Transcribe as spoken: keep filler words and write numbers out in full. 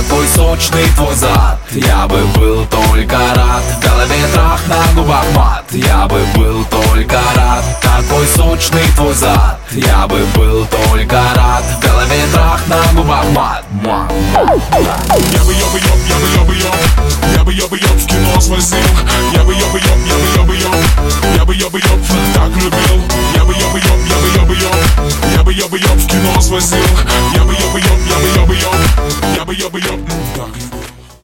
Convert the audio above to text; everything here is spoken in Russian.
Такой сочный твой зад, я бы был только рад. В голове трах, на губах мат, я бы был только рад. Такой сочный твой зад, я бы был только рад. В голове трах, на губах мат. Я бы ёб, ёб, я бы ёб, ёб. Я бы ёб, ёб, в кино свозил. Я бы ёб, ёб, я бы ёб, ёб. Я бы ёб, ёб, так любил. Я бы ёб, ёб, я бы ёб, ёб. Я бы ёб, ёб, в кино свозил. Я бы ёб, ёб, я бы ёб, ёб. Я бы ёб, ёб.